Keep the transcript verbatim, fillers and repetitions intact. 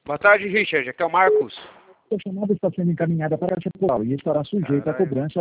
Boa tarde, Richard. Aqui é o Marcos. Sua chamada está sendo encaminhada para a central e estará sujeita a cobrança